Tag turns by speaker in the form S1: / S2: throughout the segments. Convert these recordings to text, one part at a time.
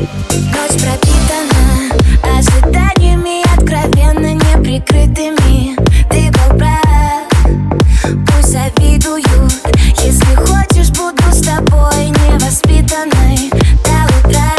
S1: Ночь пропитана ожиданиями, откровенно неприкрытыми. Ты был прав, пусть завидуют. Если хочешь, буду с тобой невоспитанной до утра.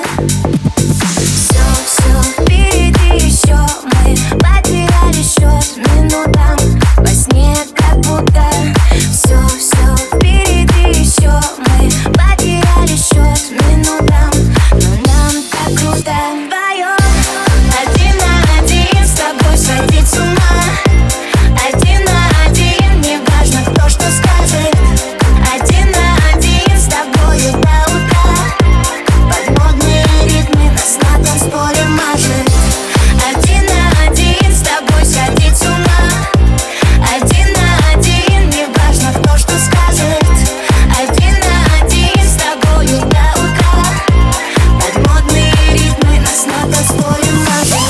S1: Все впереди еще, мы потеряли счет минутам во сне, как будто. Все впереди еще, мы потеряли счет минутам, но нам так круто вдвоем. Один на один с тобой сходить с ума. Один на один, не важно, кто что скажет. Один на один с тобою до утра. Под модные ритмы нас на танцполе мажет. Один на один с тобой сходить с ума. Один на один, не важно, кто что скажет. Один на один с тобою до утра. Под модные ритмы нас на танцполе мажет.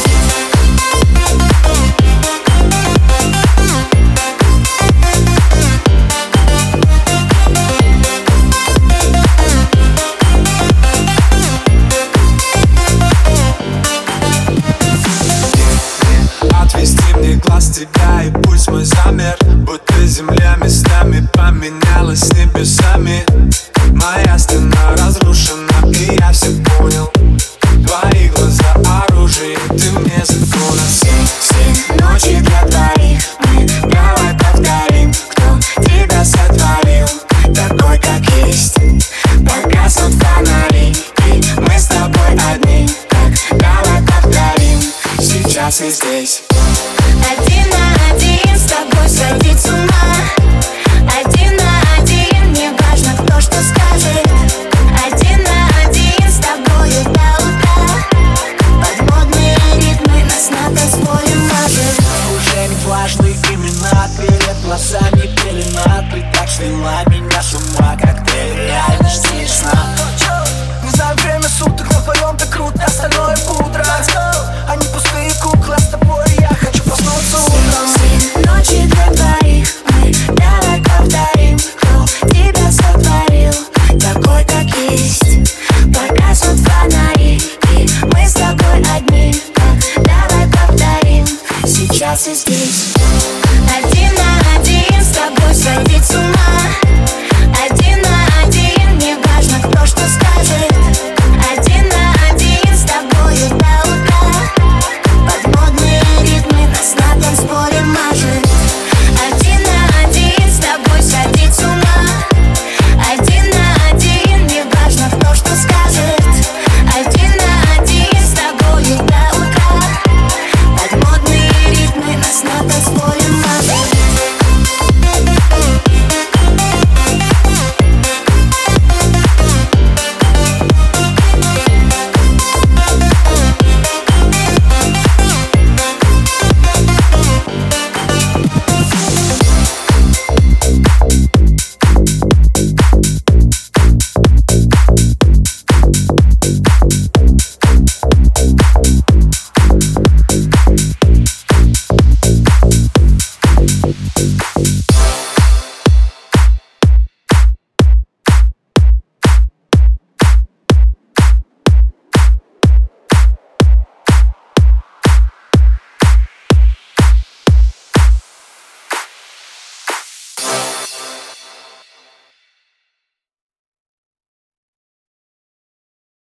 S2: Отвести мне глаз тебя, и пусть мой замер, будто земля местами поменялась с небесами. Моя стена разрушена, и я все понял. Твои глаза оружие, ты мне закона.
S1: Все ночи для двоих, мы давай повторим, кто тебя сотворил такой, как есть. Погаснут фонари, и мы с тобой одни. Так давай повторим сейчас и здесь.